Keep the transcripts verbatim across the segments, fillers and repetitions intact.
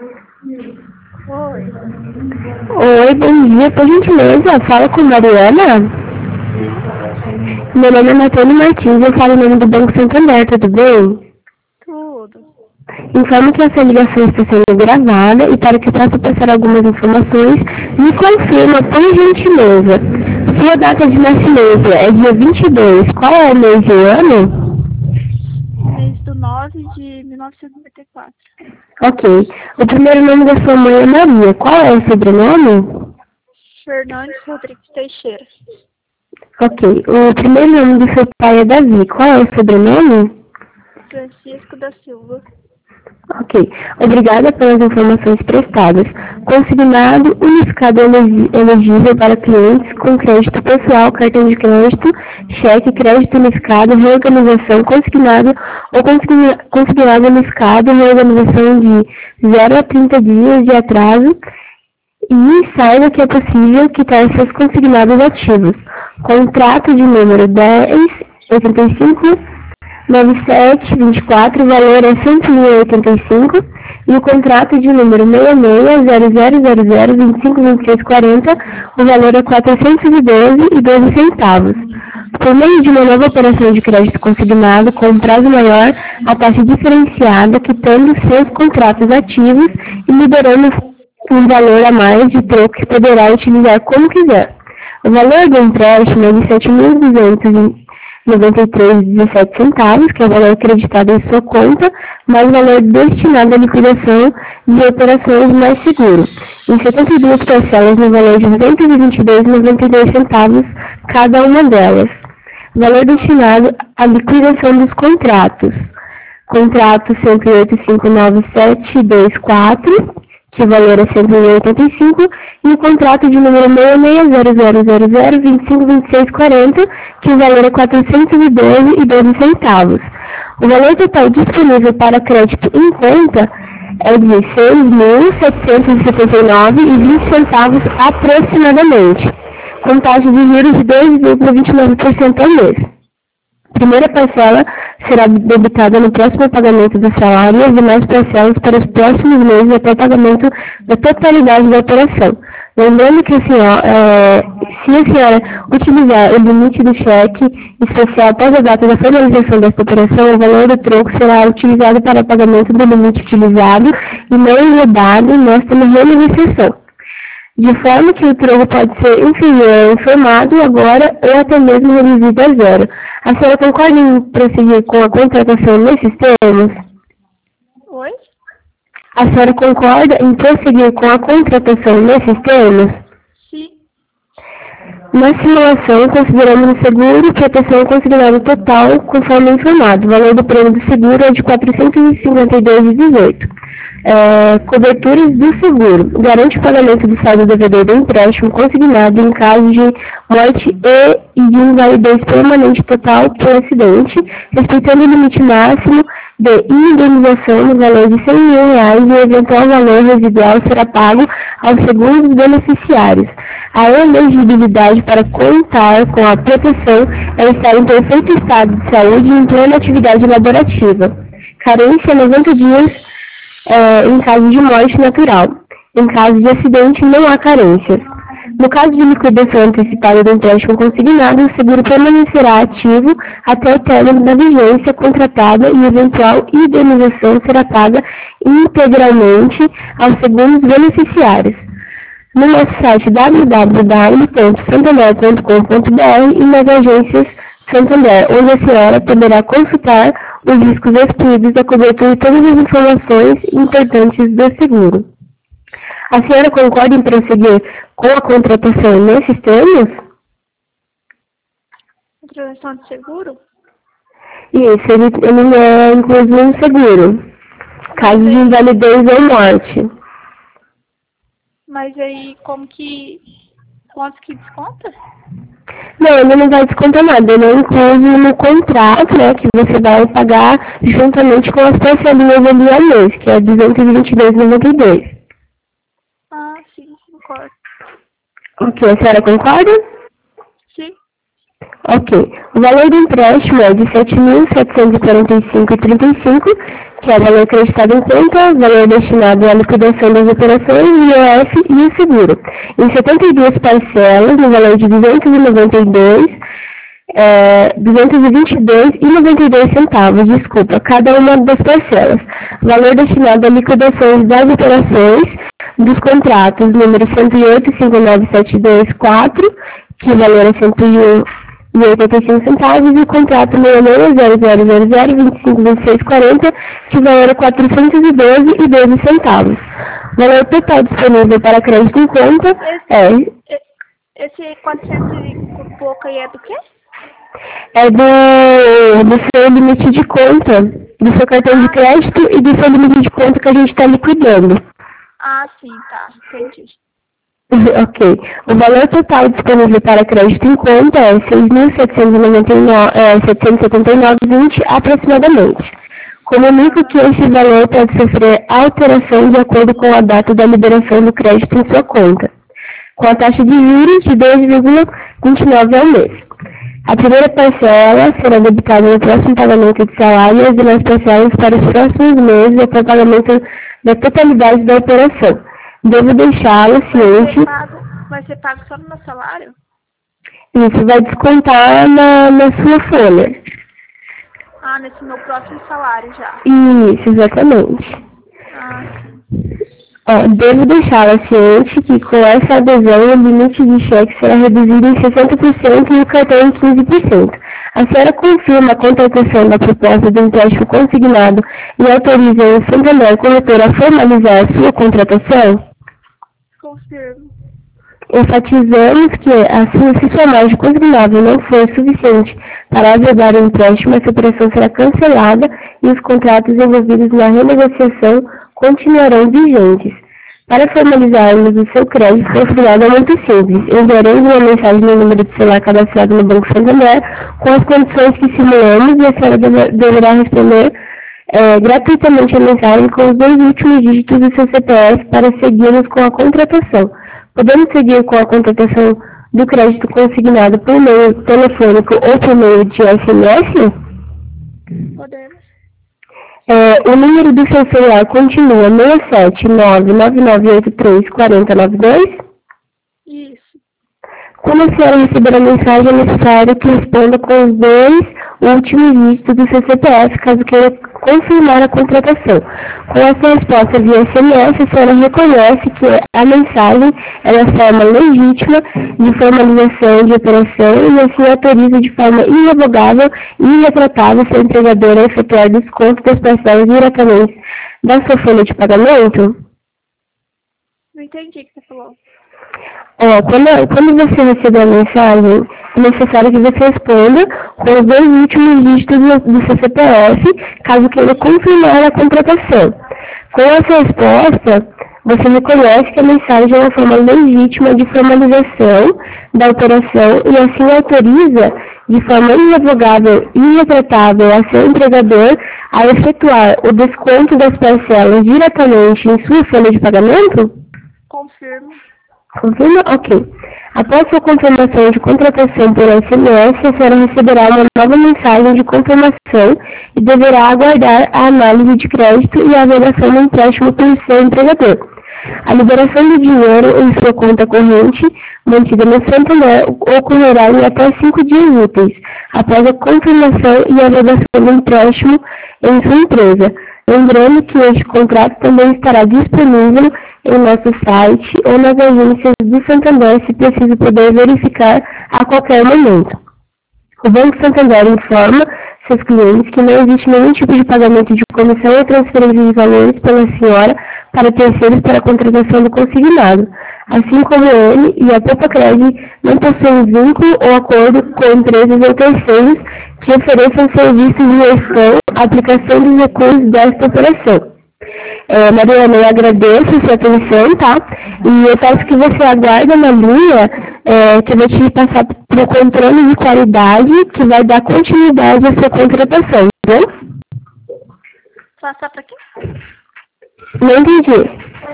Oi. Oi, bom dia, por gentileza, fala com Mariana. Sim, Meu nome é Matheus Martins, eu falo em nome do Banco Santander, tudo bem? tudo. Informo que essa ligação está sendo gravada e para que eu possa passar algumas informações, me confirma, por gentileza. Sua data de nascimento é dia vinte e dois, qual é o mês e o ano? Mês do nove de mil novecentos e noventa e quatro. Ok. O primeiro nome da sua mãe é Maria, qual é o sobrenome? Fernandes Rodrigues Teixeira. Ok. O primeiro nome do seu pai é Davi, qual é o sobrenome? Francisco da Silva. Ok. Obrigada pelas informações prestadas. Consignado unificado elegi- elegível para clientes com crédito pessoal, cartão de crédito, cheque, crédito unificado, reorganização, consignado ou consigna- consignado unificado, reorganização de zero a trinta dias de atraso e saiba que é possível quitar seus consignados ativos. Contrato de número dez, oitenta e cinco, nove sete vinte e quatro, o valor é cento e um vírgula oitenta e cinco e o contrato de número seis seis zero zero zero zero vinte e cinco vinte e seis quarenta, o valor é quatrocentos e doze e doze centavos. Por meio de uma nova operação de crédito consignado com prazo maior, a taxa diferenciada, quitando seus contratos ativos e liberando um valor a mais de troco que poderá utilizar como quiser. O valor do empréstimo é de sete mil duzentos e noventa e três vírgula dezessete centavos, que é o valor acreditado em sua conta, mais o valor destinado à liquidação de operações mais seguros, em setenta e duas parcelas no valor de duzentos e vinte e dois vírgula noventa e dois centavos cada uma delas. Valor destinado à liquidação dos contratos. Contrato cento e oito cinco nove sete dois quatro, que o valor é cento e oitenta e cinco, e o contrato de número seis seis zero zero zero zero vinte e cinco vinte e seis quarenta, que o valor é quatrocentos e doze e doze centavos. O valor total disponível para crédito em conta é de seis mil setecentos e setenta e nove e vinte centavos aproximadamente, com taxa de juros de dois vírgula vinte e nove por cento ao mês. Primeira parcela será debitada no próximo pagamento do salário e as demais parcelas para os próximos meses até o pagamento da totalidade da operação. Lembrando que a senhora, é, se a senhora utilizar o limite do cheque especial após a data da finalização desta operação, o valor do troco será utilizado para o pagamento do limite utilizado e não englobado nesta renegociação, de forma que o troco pode ser inferior ao informado agora ou até mesmo reduzido a zero. A senhora concorda em prosseguir com a contratação nesses termos? Oi? A senhora concorda em prosseguir com a contratação nesses termos? Sim. Na simulação, consideramos o seguro e proteção considerado total, conforme informado. O valor do prêmio do seguro é de quatrocentos e cinquenta e dois vírgula dezoito. É, coberturas do seguro. Garante o pagamento do saldo devedor do empréstimo consignado em caso de morte e, e de invalidez permanente total por acidente, respeitando o limite máximo de indenização no valor de cem mil reais e o eventual valor residual será pago aos segundos beneficiários. A elegibilidade para contar com a proteção é estar em perfeito estado de saúde e em plena atividade laborativa. Carência noventa dias é, em caso de morte natural. Em caso de acidente, não há carências. No caso de liquidação antecipada do empréstimo consignado, o seguro permanecerá ativo até o término da vigência contratada e eventual indenização será paga integralmente aos segundos beneficiários. No nosso site w w w ponto santander ponto com ponto b r e nas agências Santander, onde a senhora poderá consultar os riscos excluídos da cobertura e todas as informações importantes do seguro. A senhora concorda em prosseguir com a contratação nesses termos? Contratação de seguro? Isso, ele, ele é incluso no seguro, caso de invalidez ou morte. Mas aí, como que... Quanto que desconta? Não, ele não vai descontar nada, ele é incluso no contrato, né, que você vai pagar juntamente com as parcelinhas ali ao mês, que é duzentos e vinte e dois reais e noventa e dois centavos. Ah, sim, concordo. Ok, a senhora concorda? Sim. Ok. O valor do empréstimo é de sete mil setecentos e quarenta e cinco reais e trinta e cinco que é o valor acreditado em conta, valor destinado à liquidação das operações, I O F e o seguro. Em setenta e duas parcelas, no valor de duzentos e noventa e dois, é, duzentos e vinte e dois e noventa e dois centavos, desculpa, cada uma das parcelas. Valor destinado à liquidação das operações dos contratos número cento e oito, cinquenta e nove, setecentos e vinte e quatro, que o valor é cento e um e oitenta e cinco centavos, e o contrato seis seis zero zero zero zero vinte e cinco vinte e seis quarenta, que o valor é quatrocentos e doze e doze centavos. O valor total disponível para crédito em conta é... Esse quatrocentos e pouco aí é do quê? É do, do seu limite de conta, do seu cartão de crédito e do seu limite de conta que a gente está liquidando. Ah, sim, tá, entendi. Ok. O valor total disponível para crédito em conta é seis mil setecentos e setenta e nove vírgula vinte aproximadamente. Comunico que esse valor pode sofrer alteração de acordo com a data da liberação do crédito em sua conta, com a taxa de juros de dois vírgula vinte e nove ao mês. A primeira parcela será debitada no próximo pagamento de salário e as demais parcelas para os próximos meses até o pagamento da totalidade da operação. Devo deixá-lo ciente... Vai ser pago só no meu salário? Isso vai descontar na, na sua folha. Ah, nesse meu próximo salário já. Isso, exatamente. Ah, Ó, devo deixá-la ciente que com essa adesão o limite de cheque será reduzido em sessenta por cento e o cartão em quinze por cento. A senhora confirma a contratação da proposta do empréstimo consignado e autoriza o Santander Corretora a formalizar a sua contratação? confirmo. Enfatizamos que, assim, se sua margem consignável não for suficiente para averbar o empréstimo, essa operação será cancelada e os contratos envolvidos na renegociação continuarão vigentes. Para formalizarmos o seu crédito consignado é muito simples. Enviaremos uma mensagem no número de celular cadastrado no Banco Santander com as condições que simulamos e a senhora deve, deverá responder é, gratuitamente a mensagem com os dois últimos dígitos do seu C P F para seguirmos com a contratação. Podemos seguir com a contratação do crédito consignado por meio telefônico ou por meio de S M S? Podemos. É, o número do seu celular continua seis sete nove nove nove oito três quatro zero nove dois? Isso. Quando a senhora receber a mensagem, é necessário que responda com os dois últimos dígitos do seu C P F, caso queira confirmar a contratação. Com essa resposta via S M S, a senhora reconhece que a mensagem é a forma legítima de formalização de operação e assim autoriza de forma irrevogável e irretratável seu empregador a efetuar desconto das parcelas diretamente da sua folha de pagamento? Não entendi o que você falou. É, quando, quando você receber a mensagem, é necessário que você responda com os dois últimos dígitos do, do seu C P F, caso queira confirmar a contratação. Com essa resposta, você reconhece que a mensagem é uma forma legítima de formalização da operação e assim autoriza de forma irrevogável e irretratável a seu empregador a efetuar o desconto das parcelas diretamente em sua folha de pagamento? Confirmo. Confirma? Ok. Após sua confirmação de contratação por S M S, a senhora receberá uma nova mensagem de confirmação e deverá aguardar a análise de crédito e a avaliação do empréstimo pelo seu empregador. A liberação do dinheiro em sua conta corrente, mantida no Santander, ocorrerá em até cinco dias úteis, após a confirmação e a avaliação do empréstimo em sua empresa. Lembrando que este contrato também estará disponível em nosso site ou nas agências do Santander, se preciso poder verificar a qualquer momento. O Banco Santander informa seus clientes que não existe nenhum tipo de pagamento de comissão ou transferência de valores pela senhora para terceiros para a contratação do consignado. Assim como ele e a Popacred não possuem vínculo ou acordo com empresas ou terceiros que ofereçam serviços de gestão, aplicação dos recursos desta operação. É, Mariana, eu agradeço a sua atenção, tá? E eu peço que você aguarde na linha, é, que eu vou te passar para o controle de qualidade, que vai dar continuidade à sua contratação, viu? Passar para quem? Não entendi.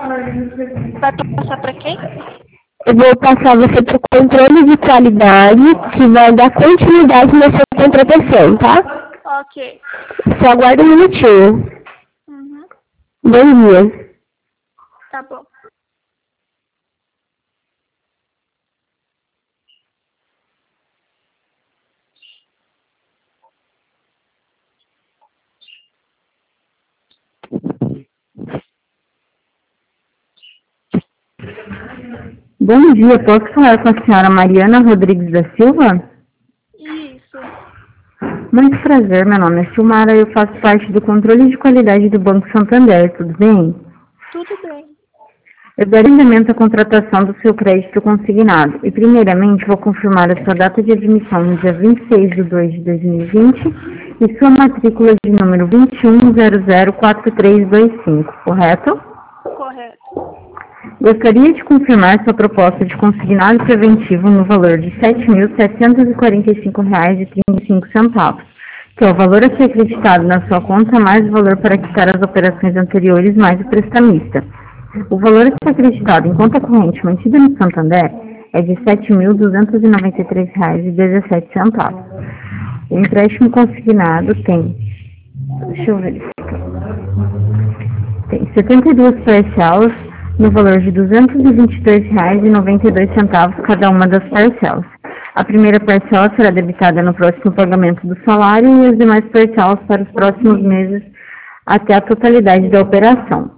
Vai passar para quem? Eu vou passar você para o controle de qualidade, que vai dar continuidade na sua contratação, tá? Ok. Só aguarda um minutinho. Dois dias. Tá bom. Bom dia, posso falar com a senhora Mariana Rodrigues da Silva? Isso. Muito prazer, meu nome é Silmara e eu faço parte do controle de qualidade do Banco Santander, tudo bem? Tudo bem. Eu darei andamento à contratação do seu crédito consignado e, primeiramente, vou confirmar a sua data de admissão no dia vinte e seis de dois de dois mil e vinte e sua matrícula de número vinte e um zero zero quatro três dois cinco, correto? Correto. Gostaria de confirmar sua proposta de consignado preventivo no valor de sete mil setecentos e quarenta e cinco reais e trinta e cinco centavos, que é o valor a ser acreditado na sua conta mais o valor para quitar as operações anteriores mais o prestamista. O valor a ser acreditado em conta corrente mantida no Santander é de sete mil duzentos e noventa e três reais e dezessete centavos. O empréstimo consignado tem, deixa eu verificar, tem setenta e duas parcelas no valor de duzentos e vinte e dois reais e noventa e dois centavos cada uma das parcelas. A primeira parcela será debitada no próximo pagamento do salário e as demais parcelas para os próximos meses até a totalidade da operação.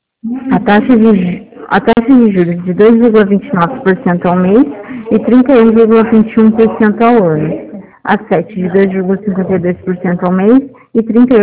A taxa de, a taxa de juros de dois vírgula vinte e nove por cento ao mês e trinta e um vírgula vinte e um por cento ao ano. A sete de dois vírgula cinquenta e dois por cento ao mês e trinta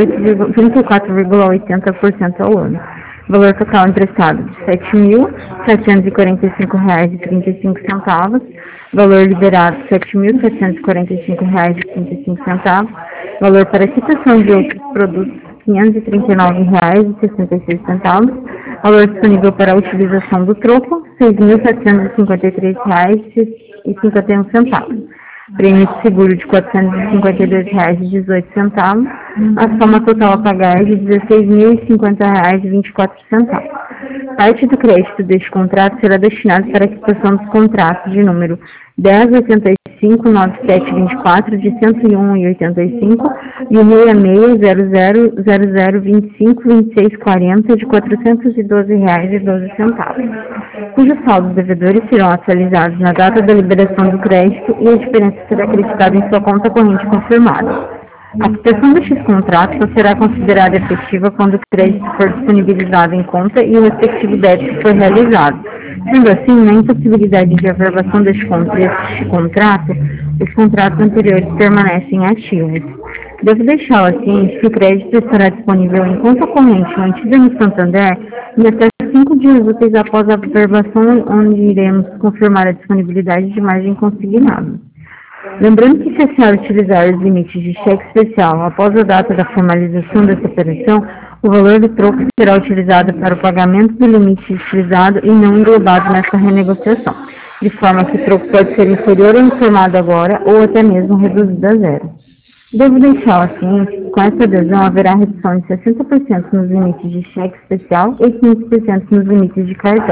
e quatro vírgula oitenta por cento ao ano. Valor total emprestado de sete mil setecentos e quarenta e cinco reais e trinta e cinco centavos. Valor liberado sete mil setecentos e quarenta e cinco reais e trinta e cinco centavos. Valor para quitação de outros produtos quinhentos e trinta e nove reais e sessenta e seis centavos. Valor disponível para a utilização do troco seis mil setecentos e cinquenta e três reais e cinquenta e um centavos. Prêmio de seguro de quatrocentos e cinquenta e dois reais e dezoito centavos. A soma total a pagar é de dezesseis mil e cinquenta reais e vinte e quatro centavos. Parte do crédito deste contrato será destinada para a quitação dos contratos de número dez oitenta e cinco nove sete vinte e quatro de cento e um e oitenta e cinco e o seis seis zero zero zero zero vinte e cinco vinte e seis quarenta de quatrocentos e doze reais e doze centavos, cujos saldos devedores serão atualizados na data da liberação do crédito e a diferença será acreditada em sua conta corrente confirmada. A quitação destes contratos só será considerada efetiva quando o crédito for disponibilizado em conta e o respectivo débito for realizado. Sendo assim, na impossibilidade de averbação deste contrato, os contratos anteriores permanecem ativos. Devo deixá-la ciente que o crédito estará disponível em conta corrente mantida no Santander em até cinco dias úteis após a averbação, onde iremos confirmar a disponibilidade de margem consignada. Lembrando que, se a senhora utilizar os limites de cheque especial após a data da formalização dessa operação, o valor do troco será utilizado para o pagamento do limite utilizado e não englobado nessa renegociação, de forma que o troco pode ser inferior ao informado agora ou até mesmo reduzido a zero. Devo deixá-la ciente que com essa adesão haverá redução de sessenta por cento nos limites de cheque especial e quinze por cento nos limites de cartão.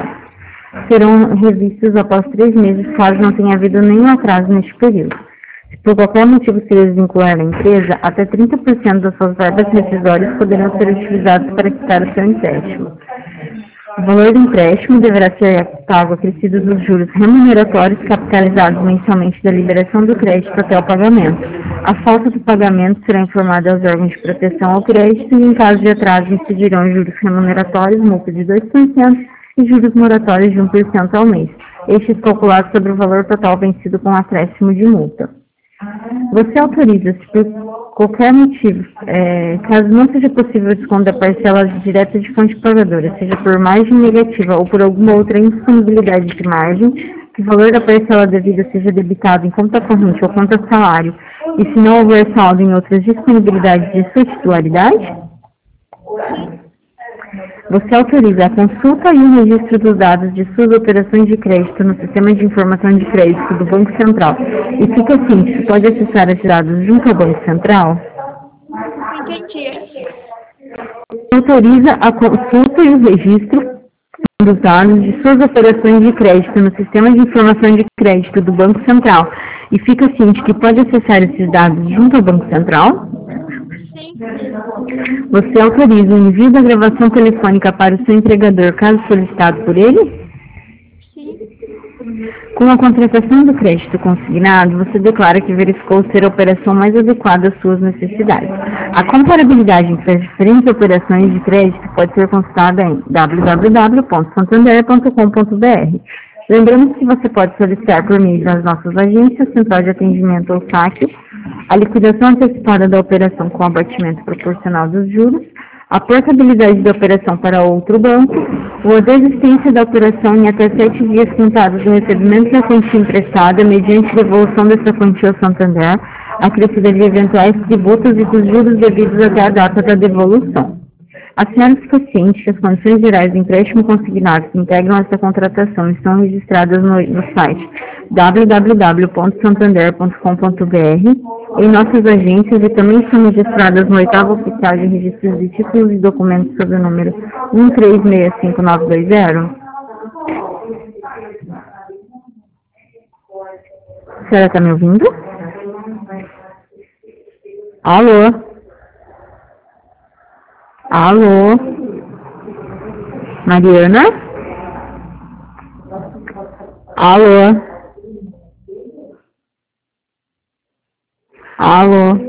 Serão revistos após três meses, caso não tenha havido nenhum atraso neste período. Se por qualquer motivo se desvincular da empresa, até trinta por cento das suas verbas rescisórias poderão ser utilizadas para quitar o seu empréstimo. O valor do empréstimo deverá ser pago acrescido dos juros remuneratórios capitalizados mensalmente da liberação do crédito até o pagamento. A falta do pagamento será informada aos órgãos de proteção ao crédito e, em caso de atraso, incidirão juros remuneratórios, multa de dois por cento e juros moratórios de um por cento ao mês, estes calculados sobre o valor total vencido com acréscimo de multa. Você autoriza-se por qualquer motivo, é, caso não seja possível esconder a parcela direta de fonte pagadora, seja por margem negativa ou por alguma outra indisponibilidade de margem, que o valor da parcela devida seja debitado em conta corrente ou conta salário, e se não houver saldo em outras disponibilidades de sua titularidade? Você autoriza a consulta e o registro dos dados de suas operações de crédito no Sistema de Informação de Crédito do Banco Central e fica ciente que pode acessar esses dados junto ao Banco Central? Entendi. Autoriza a consulta e o registro dos dados de suas operações de crédito no Sistema de Informação de Crédito do Banco Central e fica ciente que pode acessar esses dados junto ao Banco Central? Sim. Você autoriza o envio da gravação telefônica para o seu empregador, caso solicitado por ele? Sim. Com a contratação do crédito consignado, você declara que verificou ser a operação mais adequada às suas necessidades. A comparabilidade entre as diferentes operações de crédito pode ser consultada em w w w ponto santander ponto com ponto b r. Lembrando que você pode solicitar por meio das nossas agências, central de atendimento ou saque, a liquidação antecipada da operação com abatimento proporcional dos juros, a portabilidade da operação para outro banco, ou a desistência da operação em até sete dias contados do recebimento da quantia emprestada, mediante devolução dessa quantia ao Santander, acrescida de eventuais tributos e dos juros devidos até a data da devolução. A senhora fica ciente que as condições gerais do empréstimo consignado que integram essa contratação estão registradas no, no site w w w ponto santander ponto com ponto b r, em nossas agências, e também estão registradas no oitavo oficial de registros de títulos e documentos sob o número um três seis cinco nove dois zero. A senhora está me ouvindo? Alô? Alô? Mariana? Alô? Alô?